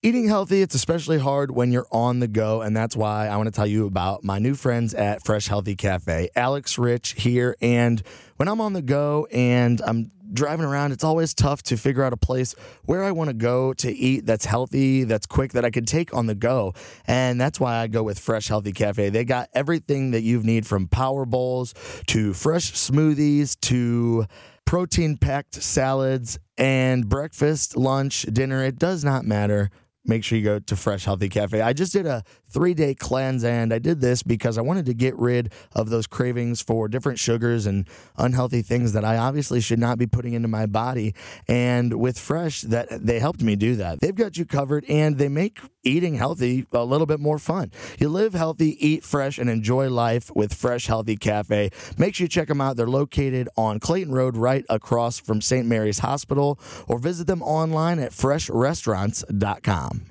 Eating healthy, it's especially hard when you're on the go, and that's why I want to tell you about my new friends at Fresh Healthy Cafe. Alex Rich here, and when I'm on the go and I'm driving around, it's always tough to figure out a place where I want to go to eat that's healthy, that's quick, that I can take on the go. And that's why I go with Fresh Healthy Cafe. They got everything that you need, from power bowls to fresh smoothies to protein-packed salads and breakfast, lunch, dinner. It does not matter. Make sure you go to Fresh Healthy Cafe. I just did a 3-day cleanse, and I did this because I wanted to get rid of those cravings for different sugars and unhealthy things that I obviously should not be putting into my body. And with Fresh, they helped me do that. They've got you covered, and they make eating healthy a little bit more fun. You live healthy, eat fresh, and enjoy life with Fresh Healthy Cafe. Make sure you check them out. They're located on Clayton Road, right across from St. Mary's Hospital, or visit them online at freshrestaurants.com.